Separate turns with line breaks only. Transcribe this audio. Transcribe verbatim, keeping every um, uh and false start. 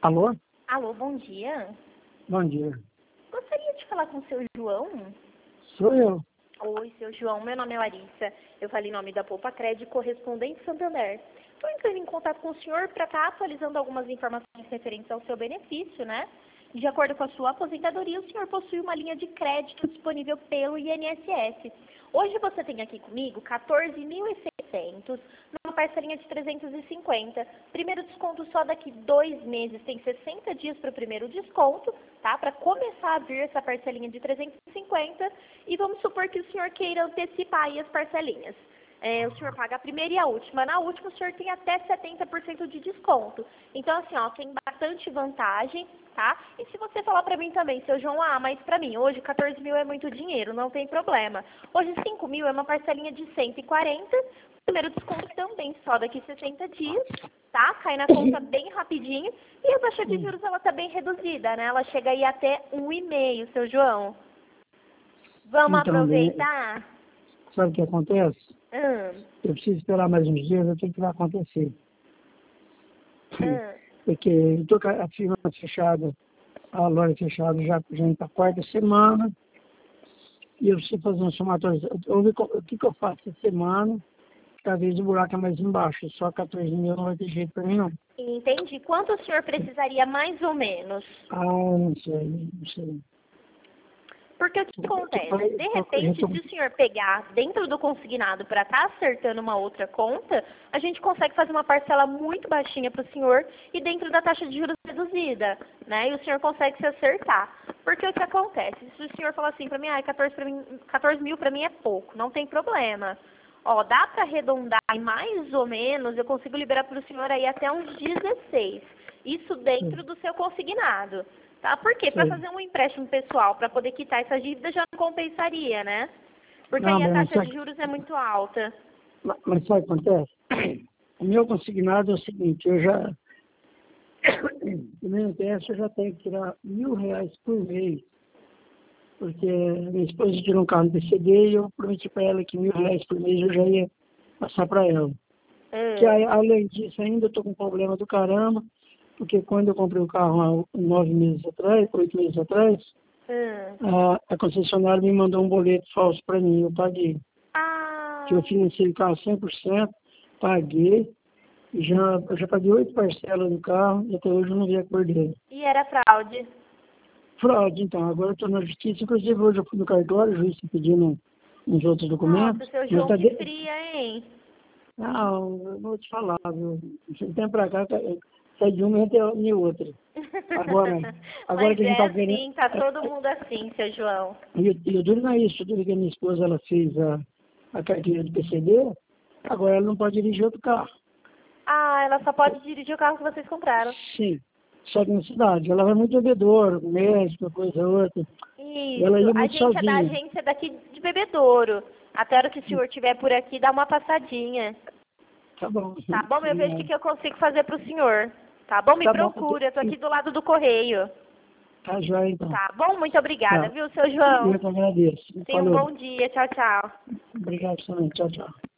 Alô?
Alô, bom dia.
Bom dia.
Gostaria de falar com o seu João?
Sou eu.
Oi, seu João. Meu nome é Larissa. Eu falei em nome da Poupa Crédito, correspondente Santander. Estou entrando em contato com o senhor para estar atualizando algumas informações referentes ao seu benefício, né? De acordo com a sua aposentadoria, o senhor possui uma linha de crédito disponível pelo I N S S. Hoje você tem aqui comigo quatorze mil e seiscentos, numa parcelinha de trezentos e cinquenta. Primeiro desconto só daqui dois meses, tem sessenta dias para o primeiro desconto, tá? Para começar a vir essa parcelinha de trezentos e cinquenta. E vamos supor que o senhor queira antecipar aí as parcelinhas. É, o senhor paga a primeira e a última. Na última, o senhor tem até setenta por cento de desconto. Então, assim, ó, tem bastante vantagem, tá? E se você falar pra mim também, seu João, ah, mas pra mim, hoje quatorze mil é muito dinheiro, não tem problema. Hoje cinco mil é uma parcelinha de cento e quarenta. Primeiro desconto também só daqui sessenta dias, tá? Cai na conta bem rapidinho. E a taxa de juros, ela tá bem reduzida, né? Ela chega aí até um vírgula cinco, seu João. Vamos
Então,
aproveitar?
sabe o que acontece?
Hum.
Eu preciso esperar mais uns dias, eu tenho que vai acontecer.
Hum.
Porque eu estou com a firma fechada, a loja fechada já, já está quarta semana, e eu preciso fazer um somatório. Eu ver o que, que eu faço essa semana, talvez o buraco é mais embaixo, só quatorze mil não vai ter jeito para mim, não.
Entendi. Quanto o senhor precisaria mais ou menos?
Ah, não sei, não sei.
Porque o que acontece? De
Eu
repente,
tô-
se o senhor pegar dentro do consignado para estar acertando uma outra conta, a gente consegue fazer uma parcela muito baixinha para o senhor e dentro da taxa de juros reduzida, né? E o senhor consegue se acertar. Porque o que acontece? Se o senhor falar assim para mim, ah, quatorze, pra mim, quatorze mil para mim é pouco, não tem problema. Ó, dá para arredondar e mais ou menos eu consigo liberar para o senhor aí até uns dezesseis. Isso dentro do seu consignado. Tá? Por quê? Para
sei.
fazer um empréstimo pessoal, para poder quitar essa dívida, já não compensaria, né? Porque
Não,
aí a
mas
taxa
sabe,
de juros é muito alta.
mas sabe o que acontece? O meu consignado é o seguinte, eu já, no I N S S eu já tenho que tirar mil reais por mês, porque minha esposa tirou um carro no P C D e eu prometi para ela que mil reais por mês eu já ia passar para ela. Que
Hum.
aí, além disso, ainda estou com um problema do caramba, porque quando eu comprei o carro há nove meses atrás, oito meses atrás,
Hum.
a, a concessionária me mandou um boleto falso para mim, eu paguei. Que
Ah,
eu financei o carro cem por cento, paguei, e já, eu já paguei oito parcelas do carro e até hoje eu não vi a cor dele.
e era fraude.
Fraude, então, agora eu estou na justiça, inclusive hoje eu fui no cartório, o juiz está pedindo uns outros
Nossa,
documentos,
seu
mas
João,
tá
que
de...
fria, hein?
Não, eu vou te falar, viu? De um tempo para cá, tá- sai de uma e entra em outra. Agora, agora
Mas
que a gente
é
está querendo...
assim, tá todo mundo assim, seu João.
E eu, e eu duro não é isso, eu duro que a minha esposa ela fez a, a carteira do P C D, agora ela não pode dirigir outro carro.
Ah, ela só pode dirigir o carro que vocês compraram.
Sim, só que na cidade. Ela vai muito bebedouro, médico, coisa outra. E ela
Isso,
ia
a
muito
gente é da
sozinha.
agência daqui de Bebedouro. Até a hora que o senhor estiver por aqui, dá uma passadinha.
Tá bom.
Tá bom? Eu vejo o que que eu consigo fazer pro senhor. Tá bom? Me
Tá bom.
procura, eu tô aqui do lado do correio.
Tá joia, então.
Tá bom? Muito obrigada,
Tá.
viu, seu
Eu
João?
que agradeço.
Tenha um
Falou.
bom dia. Tchau, tchau.
Obrigado também. Tchau, tchau.